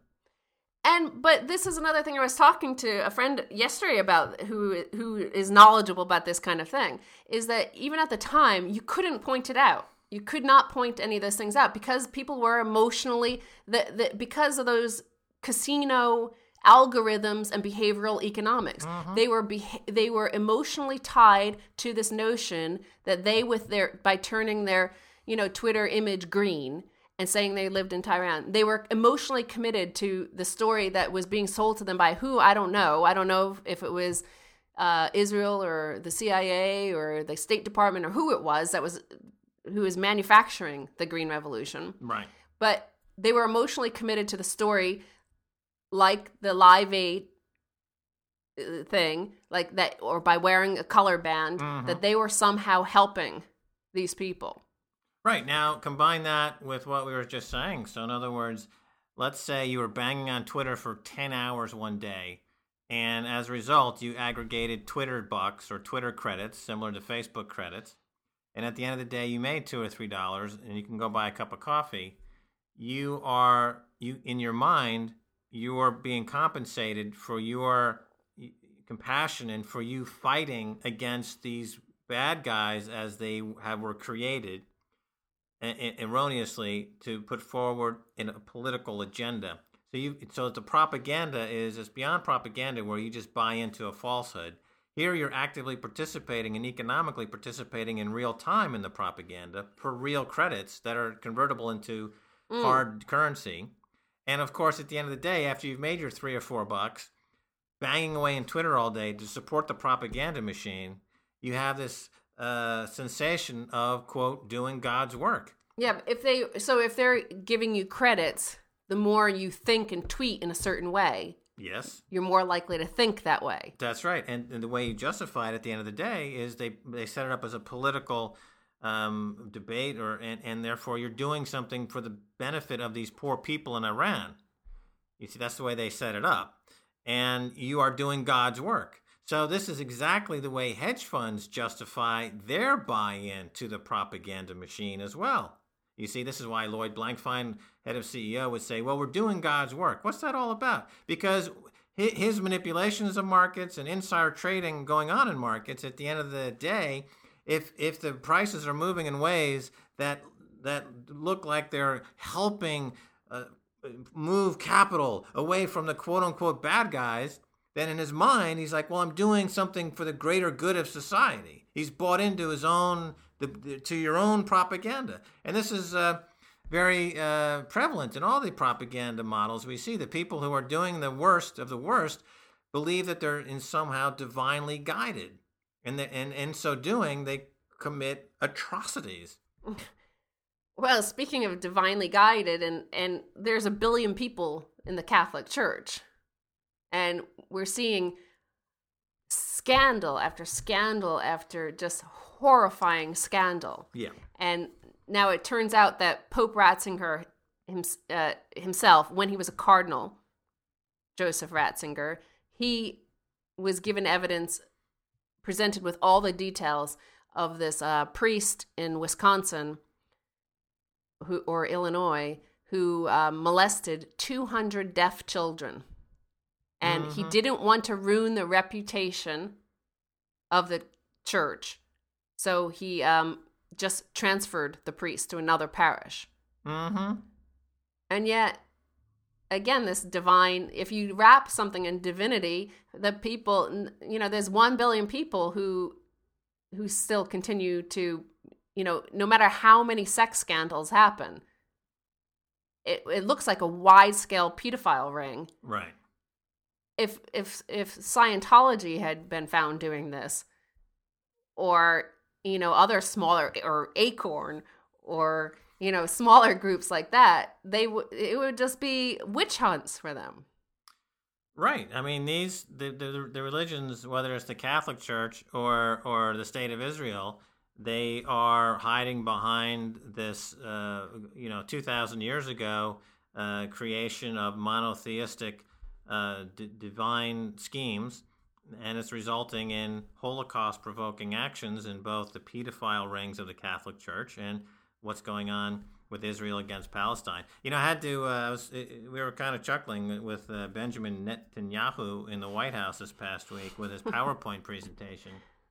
And but this is another thing I was talking to a friend yesterday about who who is knowledgeable about this kind of thing, is that even at the time, you couldn't point it out. you could not point any of those things out because people were emotionally, the, the, because of those casino algorithms and behavioral economics. Mm-hmm. They were beha- they were emotionally tied to this notion that they, with their, by turning their, you know, Twitter image green and saying they lived in Tehran, they were emotionally committed to the story that was being sold to them by who, I don't know. I don't know if it was uh, Israel or the C I A or the State Department or who it was that was who was manufacturing the Green Revolution. Right. But they were emotionally committed to the story, like the Live Aid thing, like that, or by wearing a color band, mm-hmm. that they were somehow helping these people. Right. Now, combine that with what we were just saying. So, in other words, let's say you were banging on Twitter for ten hours one day, and as a result, you aggregated Twitter bucks or Twitter credits, similar to Facebook credits, and at the end of the day, you made two or three dollars, and you can go buy a cup of coffee. You are, you in your mind, you are being compensated for your compassion and for you fighting against these bad guys as they have were created erroneously to put forward in a political agenda. So you, so the propaganda is it's beyond propaganda where you just buy into a falsehood. Here you're actively participating and economically participating in real time in the propaganda for real credits that are convertible into mm. hard currency. And of course, at the end of the day, after you've made your three or four bucks, banging away in Twitter all day to support the propaganda machine, you have this uh, sensation of, quote, doing God's work. Yeah, if they so if they're giving you credits, the more you think and tweet in a certain way, yes, you're more likely to think that way. That's right. And, and the way you justify it at the end of the day is they, they set it up as a political um, debate, or and, and therefore you're doing something for the benefit of these poor people in Iran. You see, that's the way they set it up. And you are doing God's work. So this is exactly the way hedge funds justify their buy-in to the propaganda machine as well. You see, this is why Lloyd Blankfein, head of C E O, would say, well, we're doing God's work. What's that all about? Because his manipulations of markets and insider trading going on in markets, at the end of the day, if if the prices are moving in ways that that look like they're helping uh, move capital away from the quote-unquote bad guys, then in his mind, he's like, well, I'm doing something for the greater good of society. He's bought into his own, the, the, to your own propaganda. And this is uh, very uh, prevalent in all the propaganda models we see. The people who are doing the worst of the worst believe that they're in somehow divinely guided. And, the, and in so doing, they commit atrocities. Well, speaking of divinely guided, and, and there's a billion people in the Catholic Church. And we're seeing scandal after scandal after just horrifying scandal. Yeah. And now it turns out that Pope Ratzinger him, uh, himself, when he was a cardinal, Joseph Ratzinger, he was given evidence, presented with all the details of this uh, priest in Wisconsin who or Illinois who uh, molested two hundred deaf children. And mm-hmm. he didn't want to ruin the reputation of the church. So he um, just transferred the priest to another parish. Mm-hmm. And yet, again, this divine, if you wrap something in divinity, the people, you know, there's one billion people who who still continue to, you know, no matter how many sex scandals happen, it, it looks like a wide-scale pedophile ring. Right. If if if Scientology had been found doing this, or you know other smaller, or Acorn, or you know smaller groups like that, they would it would just be witch hunts for them. Right. I mean, these the, the the religions, whether it's the Catholic Church or or the State of Israel, they are hiding behind this, uh, you know, two thousand years ago uh, creation of monotheistic. Uh, d- divine schemes, and it's resulting in Holocaust-provoking actions in both the pedophile rings of the Catholic Church and what's going on with Israel against Palestine. You know, I had to, uh, I was, it, we were kind of chuckling with uh, Benjamin Netanyahu in the White House this past week with his PowerPoint presentation.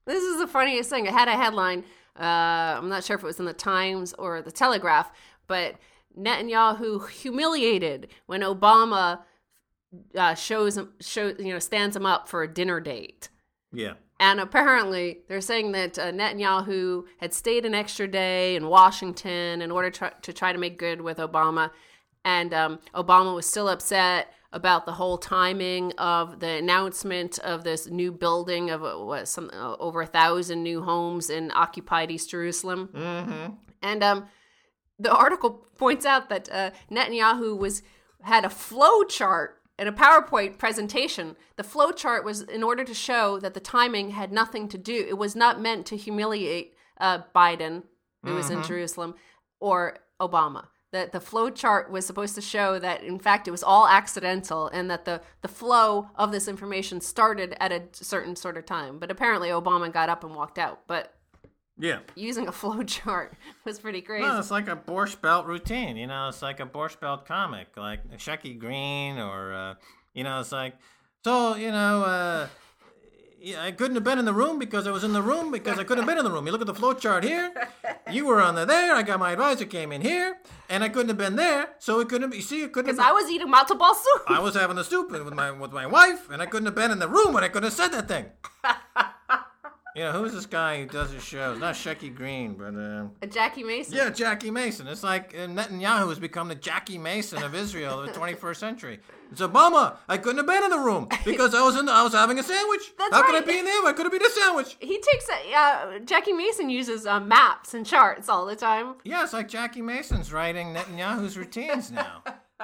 This is the funniest thing. I had a headline. Uh, I'm not sure if it was in the Times or the Telegraph, but Netanyahu humiliated when Obama uh, shows him, show, you know, stands him up for a dinner date. Yeah. And apparently, they're saying that uh, Netanyahu had stayed an extra day in Washington in order to, to try to make good with Obama. And um, Obama was still upset about the whole timing of the announcement of this new building of uh, what, some uh, over a thousand new homes in occupied East Jerusalem. Mm-hmm. And um, the article points out that uh, Netanyahu was had a flow chart in a PowerPoint presentation. The flow chart was in order to show that the timing had nothing to do. It was not meant to humiliate uh, Biden, who mm-hmm. was in Jerusalem, or Obama. That the flow chart was supposed to show that, in fact, it was all accidental and that the, the flow of this information started at a certain sort of time. But apparently Obama got up and walked out. But yeah, using a flow chart was pretty crazy. No, it's like a Borscht Belt routine. You know, it's like a Borscht Belt comic, like Shecky Green, or uh, you know, it's like, so you know, uh, yeah, I couldn't have been in the room because I was in the room because I couldn't have been in the room. You look at the flow chart here. You were on the there. I got my advisor came in here, and I couldn't have been there, so it couldn't. You see, it couldn't. Because I was eating matzo ball soup. I was having the soup with my with my wife, and I couldn't have been in the room when I couldn't have said that thing. You know, who's this guy who does his shows? Not Shecky Green, but... Uh, a Jackie Mason. Yeah, Jackie Mason. It's like uh, Netanyahu has become the Jackie Mason of Israel of the twenty-first century. It's Obama. I couldn't have been in the room because I was in. The, I was having a sandwich. That's How right. could I be in there? I could have been a sandwich. He takes... A, uh, Jackie Mason uses uh, maps and charts all the time. Yeah, it's like Jackie Mason's writing Netanyahu's routines now.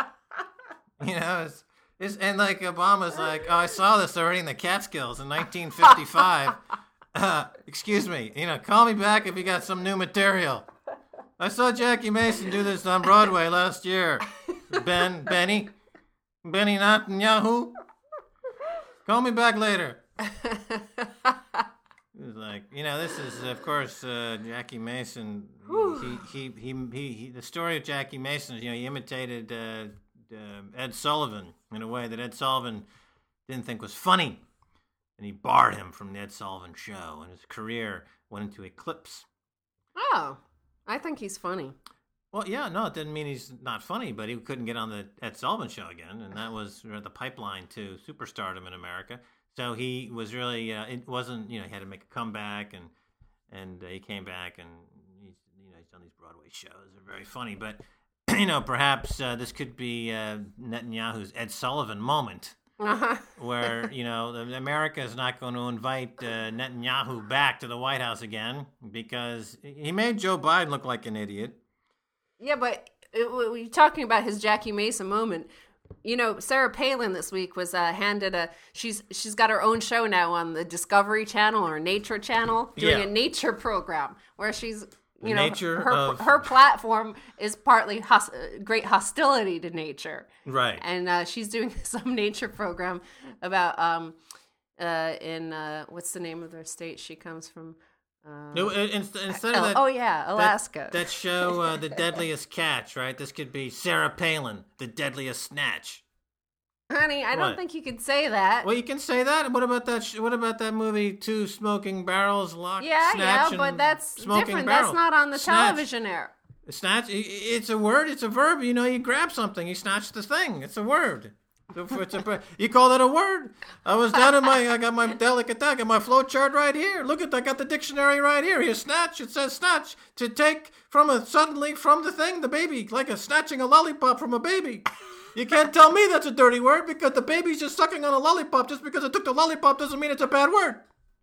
You know, it's... It's, and like Obama's like, oh, I saw this already in the Catskills in nineteen fifty-five. Uh, excuse me, you know, call me back if you got some new material. I saw Jackie Mason do this on Broadway last year. Ben, Benny, Benny Netanyahu. Call me back later. It was like, you know, this is, of course, uh, Jackie Mason. He, he, he, he, he, the story of Jackie Mason is, you know, he imitated uh, uh, Ed Sullivan in a way that Ed Sullivan didn't think was funny. And he barred him from the Ed Sullivan Show, and his career went into eclipse. Oh, I think he's funny. Well, yeah, no, it didn't mean he's not funny, but he couldn't get on the Ed Sullivan Show again, and that was the pipeline to superstardom in America. So he was really, uh, it wasn't, you know, he had to make a comeback, and and uh, he came back, and he's, you know, he's done these Broadway shows. They're very funny, but, you know, perhaps uh, this could be uh, Netanyahu's Ed Sullivan moment. Uh-huh. Where, you know, America is not going to invite uh, Netanyahu back to the White House again because he made Joe Biden look like an idiot. Yeah, but it, we're talking about his Jackie Mason moment. You know, Sarah Palin this week was uh, handed a, she's she's got her own show now on the Discovery Channel or Nature Channel, doing yeah. a nature program where she's, you know, nature her of... her platform is partly hos- great hostility to nature, right? And uh, she's doing some nature program about um, uh, in uh, what's the name of their state she comes from? Uh, no, instead of that, oh yeah, Alaska. That, that show, uh, The Deadliest Catch, right? This could be Sarah Palin, The Deadliest Snatch. Honey, I what? don't think you could say that. Well, you can say that. What about that? Sh- what about that movie, Two Smoking Barrels, Lock, yeah, Snatch, yeah, but that's different. Barrel. That's not on the Snatch. television air. Snatch. It's a word. It's a verb. You know, you grab something, you snatch the thing. It's a word. It's a, you call that a word? I was down in my. I got my delicate. I got my flow chart right here. Look at. I got the dictionary right here. Here, snatch. It says snatch to take from a suddenly from the thing the baby, like a snatching a lollipop from a baby. You can't tell me that's a dirty word because the baby's just sucking on a lollipop. Just because it took the lollipop doesn't mean it's a bad word.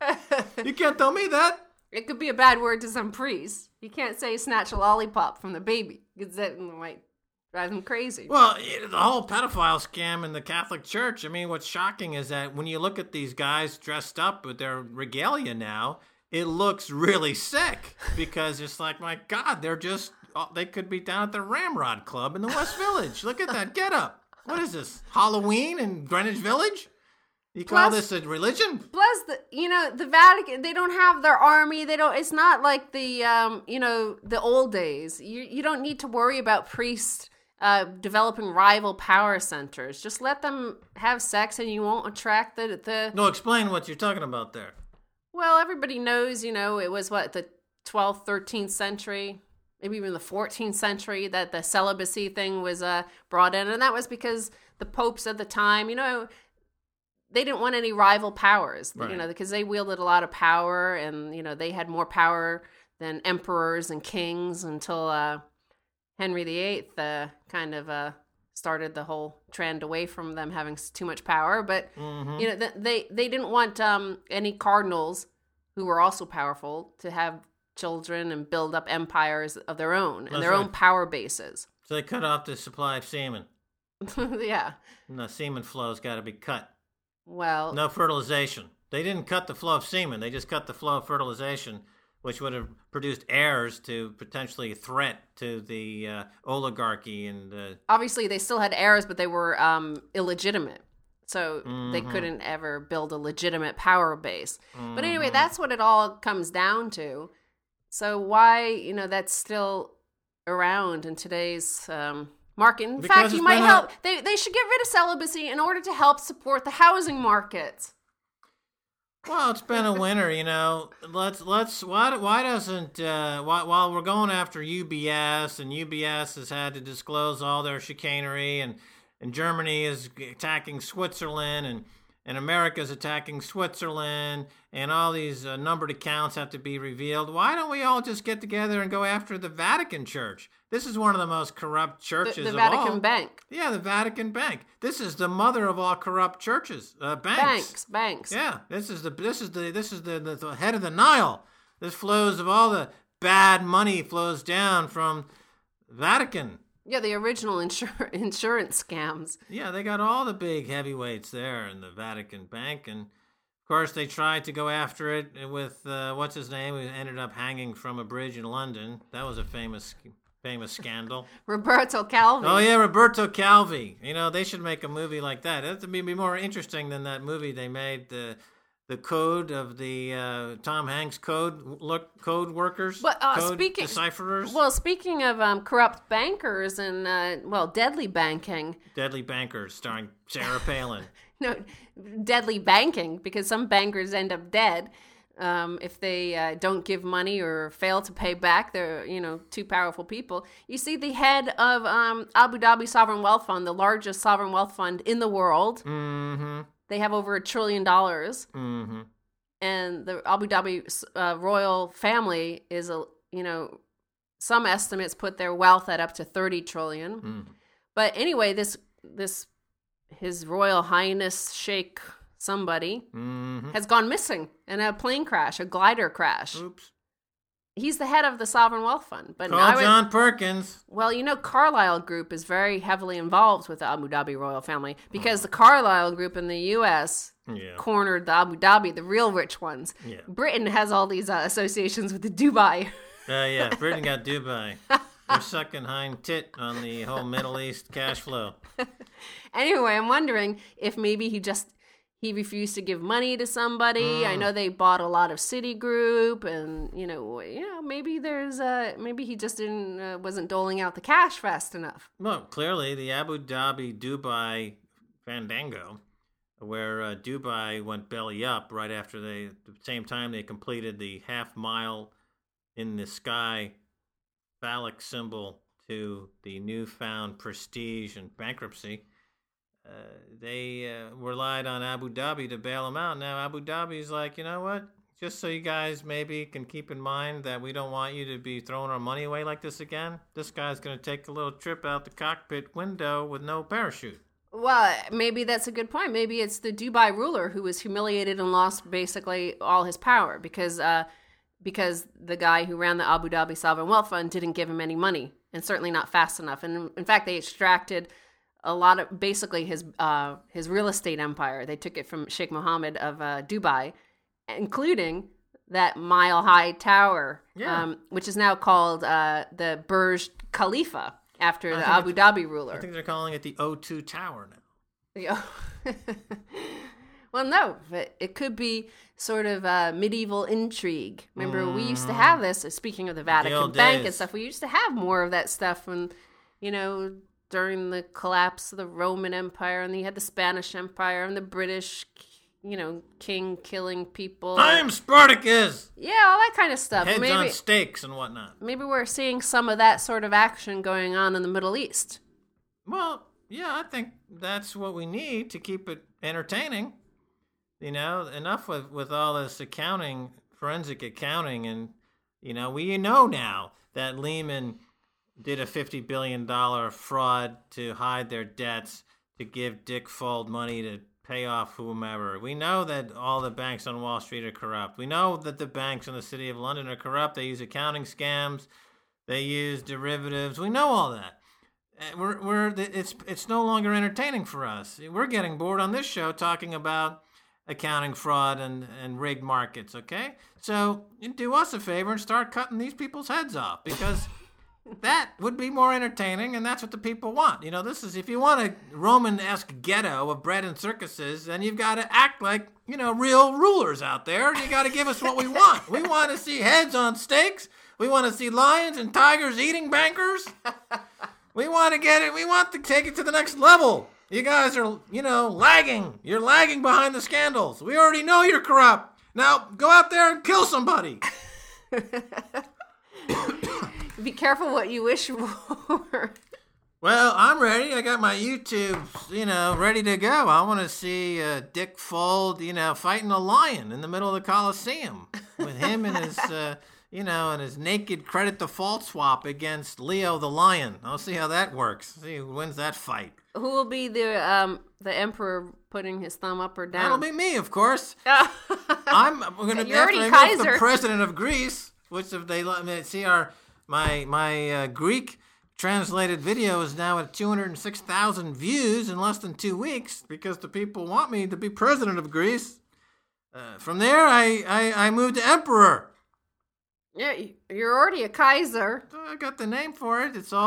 You can't tell me that. It could be a bad word to some priests. You can't say snatch a lollipop from the baby because that might drive them crazy. Well, the whole pedophile scam in the Catholic Church, I mean, what's shocking is that when you look at these guys dressed up with their regalia now, it looks really sick because it's like, my God, they're just... Oh, they could be down at the Ramrod Club in the West Village. Look at that getup. What is this? Halloween in Greenwich Village? You call plus, this a religion? Plus, the you know the Vatican. They don't have their army. They don't. It's not like the um you know the old days. You you don't need to worry about priests uh, developing rival power centers. Just let them have sex, and you won't attract the the. No, explain what you're talking about there. Well, everybody knows, you know, it was what, the twelfth, thirteenth century, maybe even the fourteenth century, that the celibacy thing was uh, brought in. And that was because the popes at the time, you know, they didn't want any rival powers, right. you know, because they wielded a lot of power, and, you know, they had more power than emperors and kings until uh, Henry the Eighth uh, kind of uh, started the whole trend away from them having too much power. But, mm-hmm. you know, they, they didn't want um, any cardinals who were also powerful to have children and build up empires of their own and That's their right. own power bases. So they cut off the supply of semen. yeah. And the semen flow's got to be cut. Well, no fertilization. They didn't cut the flow of semen. They just cut the flow of fertilization, which would have produced heirs to potentially threat to the uh, oligarchy. And uh, obviously, they still had heirs, but they were um, illegitimate. So mm-hmm. they couldn't ever build a legitimate power base. Mm-hmm. But anyway, that's what it all comes down to. So why, you know, that's still around in today's um, market. In because fact, you might a... help. They they should get rid of celibacy in order to help support the housing market. Well, it's been a winter, you know. Let's let's why why doesn't uh, why, while we're going after U B S, and U B S has had to disclose all their chicanery, and and Germany is attacking Switzerland, and and America's attacking Switzerland, and all these uh, numbered accounts have to be revealed. Why don't we all just get together and go after the Vatican Church? This is one of the most corrupt churches the, the of Vatican all. Bank. Yeah, the Vatican Bank. This is the mother of all corrupt churches. Uh, banks. Banks, banks. Yeah, this is the this is the this is the, the, the head of the Nile. This flows of all the bad money flows down from Vatican. Yeah, the original insur- insurance scams. Yeah, they got all the big heavyweights there in the Vatican Bank. And, of course, they tried to go after it with, uh, what's his name, who ended up hanging from a bridge in London. That was a famous famous scandal. Roberto Calvi. Oh, yeah, Roberto Calvi. You know, they should make a movie like that. It would be more interesting than that movie they made, the the code of the uh, Tom Hanks code look code workers, but, uh, code speaking, decipherers. Well, speaking of um, corrupt bankers and, uh, well, deadly banking. Deadly Bankers, starring Sarah Palin. No, deadly banking, because some bankers end up dead um, if they uh, don't give money or fail to pay back. They're, you know, too powerful people. You see, the head of um, Abu Dhabi Sovereign Wealth Fund, the largest sovereign wealth fund in the world. Mm-hmm. They have over a trillion dollars, mm-hmm. and the Abu Dhabi uh, royal family is a you know some estimates put their wealth at up to thirty trillion. Mm. But anyway, this this His Royal Highness Sheikh somebody mm-hmm. has gone missing in a plane crash, a glider crash. Oops. He's the head of the Sovereign Wealth Fund. But Call I would, John Perkins. Well, you know, Carlyle Group is very heavily involved with the Abu Dhabi royal family because the Carlyle Group in the U S yeah. cornered the Abu Dhabi, the real rich ones. Yeah. Britain has all these uh, associations with the Dubai. Uh, yeah, Britain got Dubai. They're sucking hind tit on the whole Middle East cash flow. Anyway, I'm wondering if maybe he just... He refused to give money to somebody. Mm. I know they bought a lot of Citigroup, and you know, you know, maybe there's uh maybe he just didn't uh, wasn't doling out the cash fast enough. Well, clearly the Abu Dhabi Dubai Fandango, where uh, Dubai went belly up right after they, at the same time they completed the half mile in the sky phallic symbol to the newfound prestige and bankruptcy. Uh, they uh, relied on Abu Dhabi to bail them out. Now Abu Dhabi's like, you know what? Just so you guys maybe can keep in mind that we don't want you to be throwing our money away like this again. This guy's going to take a little trip out the cockpit window with no parachute. Well, maybe that's a good point. Maybe it's the Dubai ruler who was humiliated and lost basically all his power because uh, because the guy who ran the Abu Dhabi Sovereign Wealth Fund didn't give him any money, and certainly not fast enough. And in fact, they extracted a lot of basically his uh, his real estate empire. They took it from Sheikh Mohammed of uh, Dubai, including that mile high tower, yeah. um, which is now called uh, the Burj Khalifa after I the Abu Dhabi ruler. I think they're calling it the O two Tower now. The well, no, but it could be sort of a medieval intrigue. Remember, mm. we used to have this. Speaking of the Vatican the Bank days. and stuff, we used to have more of that stuff when, you know, during the collapse of the Roman Empire, and you had the Spanish Empire and the British you know, king killing people. I'm Spartacus! Yeah, all that kind of stuff. Heads maybe, on stakes and whatnot. Maybe we're seeing some of that sort of action going on in the Middle East. Well, yeah, I think that's what we need to keep it entertaining. You know, enough with, with all this accounting, forensic accounting, and, you know, we know now that Lehman did a fifty billion dollars fraud to hide their debts, to give Dick Fuld money to pay off whomever. We know that all the banks on Wall Street are corrupt. We know that the banks in the City of London are corrupt. They use accounting scams. They use derivatives. We know all that. We're we're it's it's no longer entertaining for us. We're getting bored on this show talking about accounting fraud and, and rigged markets, okay? So do us a favor and start cutting these people's heads off, because that would be more entertaining, and that's what the people want. You know, this is, if you want a Roman-esque ghetto of bread and circuses, then you've got to act like, you know, real rulers out there. You got to give us what we want. We want to see heads on stakes. We want to see lions and tigers eating bankers. We want to get it. We want to take it to the next level. You guys are, you know, lagging. You're lagging behind the scandals. We already know you're corrupt. Now, go out there and kill somebody. Be careful what you wish for. Well, I'm ready. I got my YouTube, you know, ready to go. I want to see uh, Dick Fuld, you know, fighting a lion in the middle of the Coliseum with him and his, uh, you know, and his naked credit default swap against Leo the lion. I'll see how that works. See who wins that fight. Who will be the um the emperor putting his thumb up or down? That'll be me, of course. I'm going to be the president of Greece, which if they let me see our my my uh, Greek translated video is now at two hundred six thousand views in less than two weeks because the people want me to be president of Greece. Uh, from there, I, I I moved to emperor. Yeah, you're already a Kaiser. I got the name for it. It's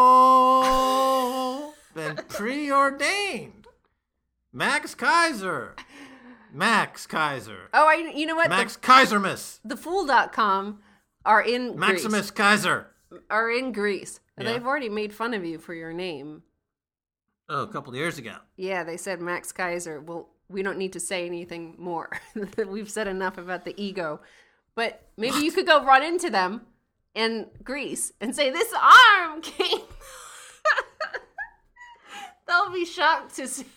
all been preordained. Max Kaiser. Max Kaiser. Oh, I, you know what? Max the, Kaisermas. The Fool dot com are in Maximus Greece. Kaiser. Are in Greece. And yeah. They've already made fun of you for your name. Oh, a couple of years ago. Yeah, they said Max Kaiser. Well, we don't need to say anything more. We've said enough about the ego. But maybe what? You could go run into them in Greece and say, "This arm, king." They'll be shocked to see.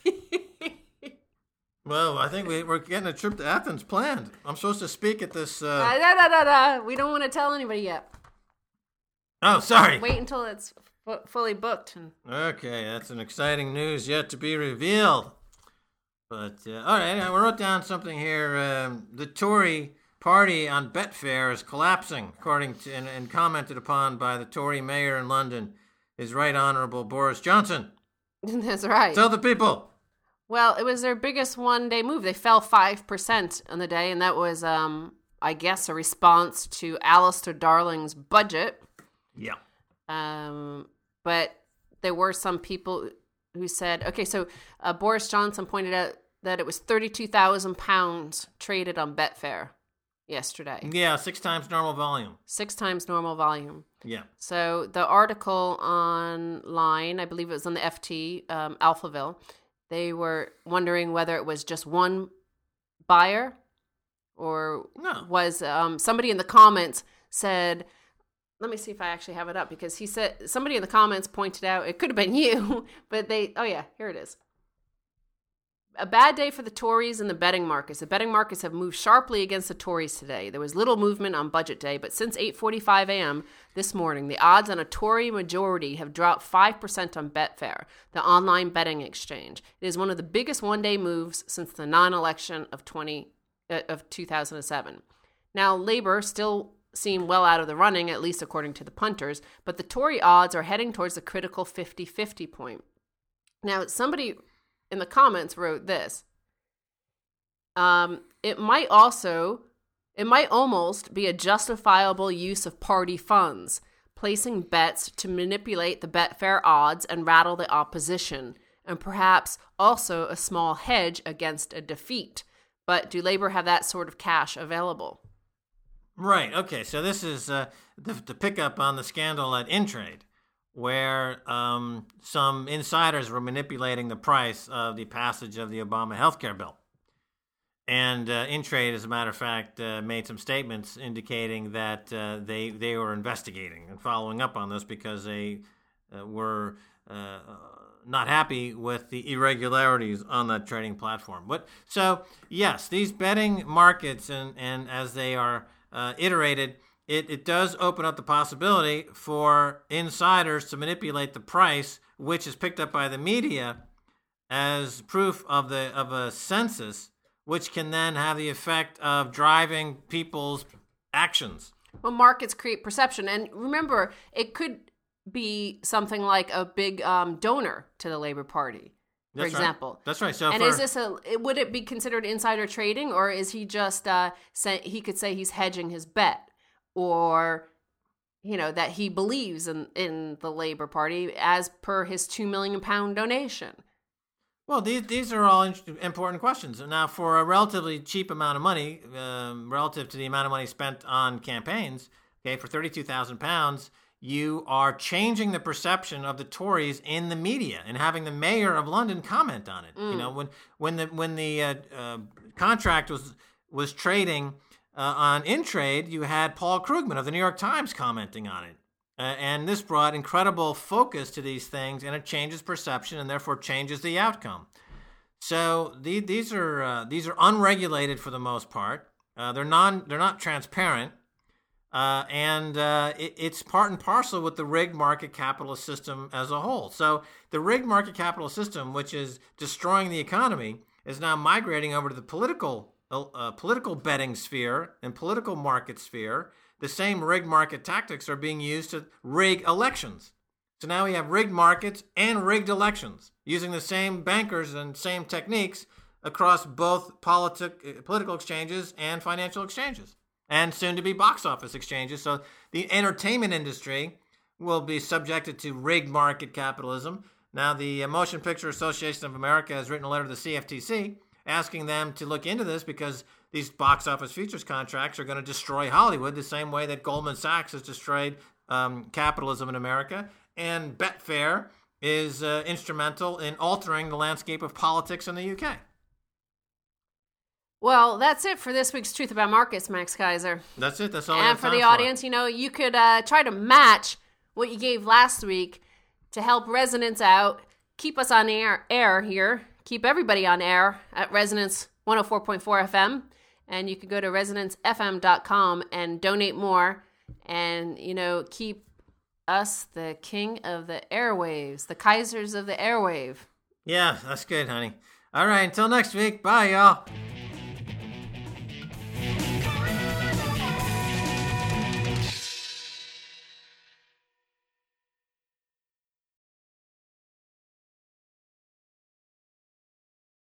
Well, I think we, we're getting a trip to Athens planned. I'm supposed to speak at this... Uh... Uh, da, da, da, da. We don't want to tell anybody yet. Oh, sorry. Wait until it's f- fully booked. And... Okay, that's an exciting news yet to be revealed. But, uh, all right, I wrote down something here. Um, the Tory party on Betfair is collapsing, according to, and, and commented upon by the Tory mayor in London, His Right Honourable Boris Johnson. That's right. Tell the people. Well, it was their biggest one-day move. They fell five percent on the day, and that was, um, I guess, a response to Alistair Darling's budget. Yeah. Um, but there were some people who said, okay, so uh, Boris Johnson pointed out that it was thirty-two thousand pounds traded on Betfair yesterday. Yeah, six times normal volume. Six times normal volume. Yeah. So the article online, I believe it was on the F T, um, Alphaville, they were wondering whether it was just one buyer or no. was um, somebody in the comments said, let me see if I actually have it up, because he said, somebody in the comments pointed out, it could have been you, but they, oh yeah, here it is. A bad day for the Tories and the betting markets. The betting markets have moved sharply against the Tories today. There was little movement on budget day, but since eight forty-five a.m. this morning, the odds on a Tory majority have dropped five percent on Betfair, the online betting exchange. It is one of the biggest one-day moves since the non-election of twenty uh, of two thousand seven. Now, Labour still seem well out of the running, at least according to the punters, but the Tory odds are heading towards the critical fifty-fifty point. Now, somebody in the comments wrote this. Um, it might also, it might almost be a justifiable use of party funds, placing bets to manipulate the Betfair odds and rattle the opposition, and perhaps also a small hedge against a defeat. But do Labour have that sort of cash available? Right. Okay. So this is uh, the, the pickup on the scandal at Intrade, where um, some insiders were manipulating the price of the passage of the Obama healthcare bill. And uh, Intrade, as a matter of fact, uh, made some statements indicating that uh, they they were investigating and following up on this because they uh, were uh, not happy with the irregularities on that trading platform. But so yes, these betting markets and and as they are uh, iterated, it it does open up the possibility for insiders to manipulate the price, which is picked up by the media as proof of the of a census, which can then have the effect of driving people's actions. Well, markets create perception. And remember, it could be something like a big um, donor to the Labor Party, for That's example. Right. That's right. So and for, is this a, would it be considered insider trading, or is he just, uh, say, he could say he's hedging his bet, or, you know, that he believes in, in the Labor Party as per his two million pound donation? Well, these these are all important questions. Now, for a relatively cheap amount of money, um, relative to the amount of money spent on campaigns, okay, for thirty-two thousand pounds, you are changing the perception of the Tories in the media and having the mayor of London comment on it. Mm. You know, when when the when the uh, uh, contract was was trading uh, on Intrade, you had Paul Krugman of the New York Times commenting on it. Uh, and this brought incredible focus to these things, and it changes perception, and therefore changes the outcome. So the, these are uh, these are unregulated for the most part. Uh, they're non they're not transparent, uh, and uh, it, it's part and parcel with the rigged market capitalist system as a whole. So the rigged market capitalist system, which is destroying the economy, is now migrating over to the political uh, political betting sphere and political market sphere. The same rigged market tactics are being used to rig elections. So now we have rigged markets and rigged elections using the same bankers and same techniques across both politic, political exchanges and financial exchanges, and soon to be box office exchanges. So the entertainment industry will be subjected to rigged market capitalism. Now the Motion Picture Association of America has written a letter to the C F T C asking them to look into this because these box office futures contracts are going to destroy Hollywood the same way that Goldman Sachs has destroyed um, capitalism in America. And Betfair is uh, instrumental in altering the landscape of politics in the U K. Well, that's it for this week's Truth About Markets, Max Keiser. That's it. That's all. And for the audience, you know, you could uh, try to match what you gave last week to help Resonance out. Keep us on air, air here. Keep everybody on air at Resonance one oh four point four F M. And you can go to resonance f m dot com and donate more and, you know, keep us the king of the airwaves, the Keisers of the airwave. Yeah, that's good, honey. All right, until next week. Bye, y'all.